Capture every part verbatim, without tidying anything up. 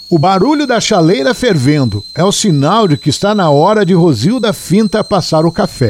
O barulho da chaleira fervendo é o sinal de que está na hora de Rosilda Finta passar o café.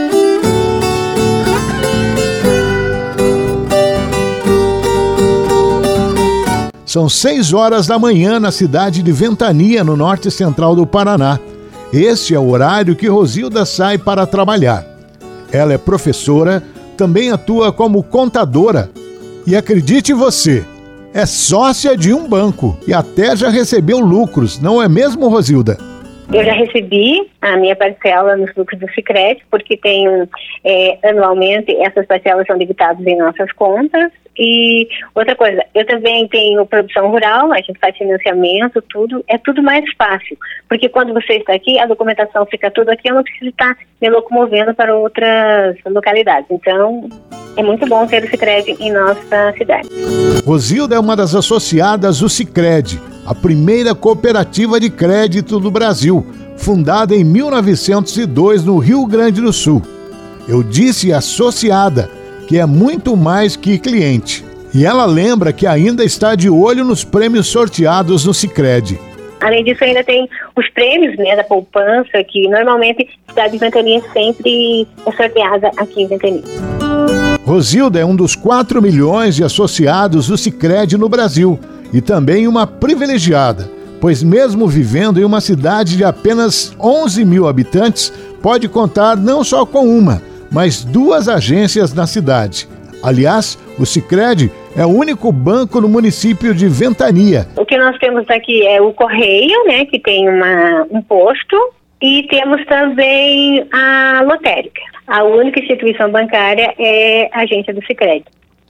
São seis horas da manhã na cidade de Ventania, no norte central do Paraná. Este é o horário que Rosilda sai para trabalhar. Ela é professora, também atua como contadora e, acredite você, é sócia de um banco e até já recebeu lucros, não é mesmo, Rosilda? Eu já recebi a minha parcela nos lucros do Sicredi, porque tenho, é, anualmente, essas parcelas são debitadas em nossas contas. E outra coisa, eu também tenho produção rural, a gente faz financiamento, tudo, é tudo mais fácil. Porque quando você está aqui, a documentação fica tudo aqui, eu não preciso estar me locomovendo para outras localidades. Então, é muito bom ter o Sicredi em nossa cidade. Rosilda é uma das associadas do Sicredi, a primeira cooperativa de crédito do Brasil, fundada em mil novecentos e dois no Rio Grande do Sul. Eu disse associada, que é muito mais que cliente. E ela lembra que ainda está de olho nos prêmios sorteados no Sicredi. Além disso, ainda tem os prêmios, né, da poupança, que normalmente a cidade de Ventania sempre é sorteada aqui em Ventania. Rosilda é um dos quatro milhões de associados do Sicredi no Brasil e também uma privilegiada, pois mesmo vivendo em uma cidade de apenas onze mil habitantes, pode contar não só com uma, mas duas agências na cidade. Aliás, o Sicredi é o único banco no município de Ventania. O que nós temos aqui é o Correio, né, que tem uma, um posto, e temos também a lotérica. A única instituição bancária é a agência do Sicredi.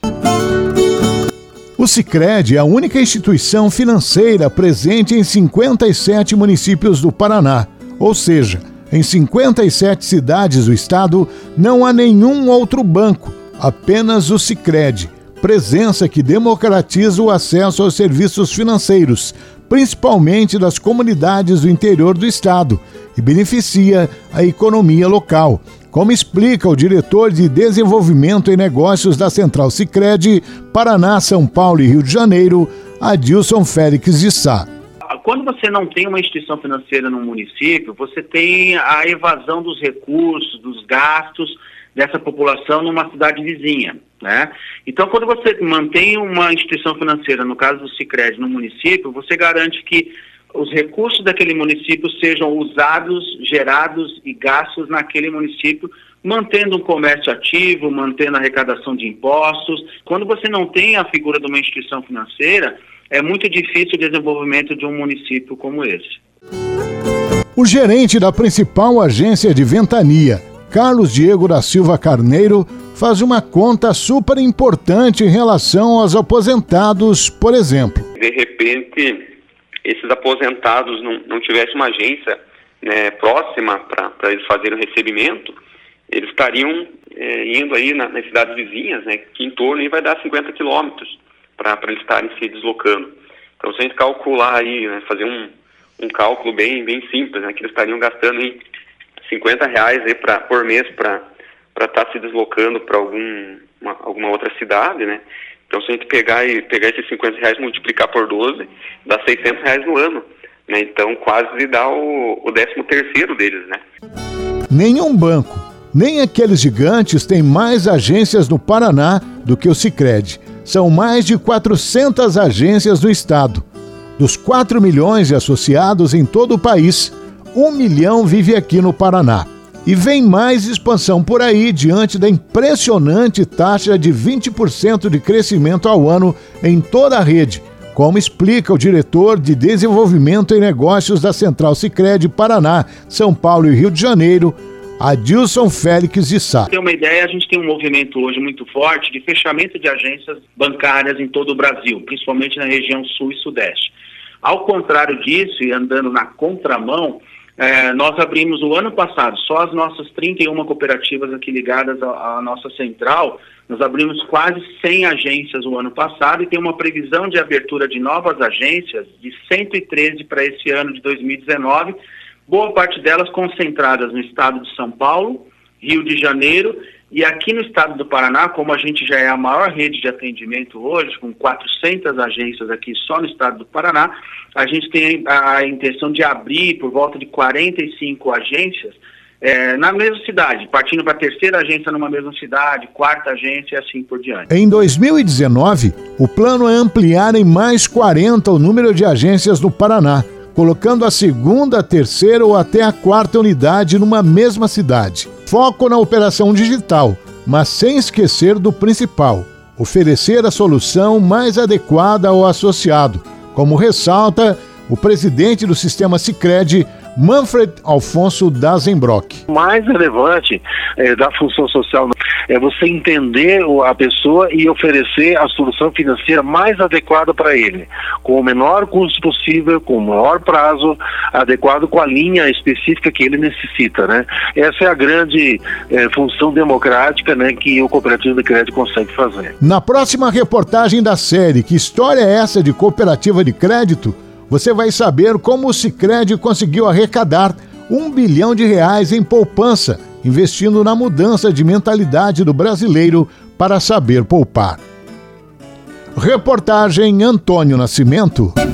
O Sicredi é a única instituição financeira presente em cinquenta e sete municípios do Paraná, ou seja, em cinquenta e sete cidades do estado não há nenhum outro banco, apenas o Sicredi, presença que democratiza o acesso aos serviços financeiros, principalmente das comunidades do interior do estado, e beneficia a economia local, como explica o diretor de Desenvolvimento e Negócios da Central Sicredi, Paraná, São Paulo e Rio de Janeiro, Adilson Félix de Sá. Quando você não tem uma instituição financeira no município, você tem a evasão dos recursos, dos gastos dessa população numa cidade vizinha, né? Então, quando você mantém uma instituição financeira, no caso do Sicredi, no município, você garante que os recursos daquele município sejam usados, gerados e gastos naquele município, mantendo um comércio ativo, mantendo a arrecadação de impostos. Quando você não tem a figura de uma instituição financeira, é muito difícil o desenvolvimento de um município como esse. O gerente da principal agência de Ventania, Carlos Diego da Silva Carneiro, faz uma conta super importante em relação aos aposentados, por exemplo. De repente, esses aposentados não, não tivessem uma agência, né, próxima para eles fazerem o recebimento, eles estariam é, indo aí na, nas cidades vizinhas, né, que em torno aí vai dar cinquenta quilômetros. para eles estarem se deslocando. Então, se a gente calcular aí, né, fazer um, um cálculo bem, bem simples, né, que eles estariam gastando aí cinquenta reais aí pra, por mês para estar se deslocando para algum, uma, alguma outra cidade, né? Então, se a gente pegar, e, pegar esses cinquenta reais e multiplicar por doze, dá seiscentos reais no ano, né? Então, quase dá o, o décimo terceiro deles, né? Nenhum banco, nem aqueles gigantes, tem mais agências no Paraná do que o Sicredi. São mais de quatrocentas agências no estado. Dos quatro milhões de associados em todo o país, um milhão vive aqui no Paraná. E vem mais expansão por aí diante da impressionante taxa de vinte por cento de crescimento ao ano em toda a rede, como explica o diretor de Desenvolvimento e Negócios da Central Sicredi Paraná, São Paulo e Rio de Janeiro, Adilson Félix de Sá. Para ter uma ideia, a gente tem um movimento hoje muito forte de fechamento de agências bancárias em todo o Brasil, principalmente na região sul e sudeste. Ao contrário disso, e andando na contramão, é, nós abrimos o ano passado, só as nossas trinta e uma cooperativas aqui ligadas à, à nossa central, nós abrimos quase cem agências o ano passado e tem uma previsão de abertura de novas agências de cento e treze para esse ano de dois mil e dezenove, boa parte delas concentradas no estado de São Paulo, Rio de Janeiro E aqui no estado do Paraná, como a gente já é a maior rede de atendimento hoje, com quatrocentas agências aqui só no estado do Paraná, a gente tem a intenção de abrir por volta de quarenta e cinco agências é, na mesma cidade, partindo para a terceira agência numa mesma cidade, quarta agência e assim por diante. Em dois mil e dezenove, o plano é ampliar em mais quarenta o número de agências no Paraná, colocando a segunda, a terceira ou até a quarta unidade numa mesma cidade. Foco na operação digital, mas sem esquecer do principal, oferecer a solução mais adequada ao associado, como ressalta o presidente do sistema Sicredi, Manfred Alfonso Dazenbrock. O mais relevante é, da função social é você entender a pessoa e oferecer a solução financeira mais adequada para ele, com o menor custo possível, com o maior prazo, adequado com a linha específica que ele necessita, né? Essa é a grande é, função democrática, né, que o Cooperativo de Crédito consegue fazer. Na próxima reportagem da série Que História é essa de Cooperativa de Crédito? Você vai saber como o Sicredi conseguiu arrecadar um bilhão de reais em poupança, investindo na mudança de mentalidade do brasileiro para saber poupar. Reportagem Antônio Nascimento.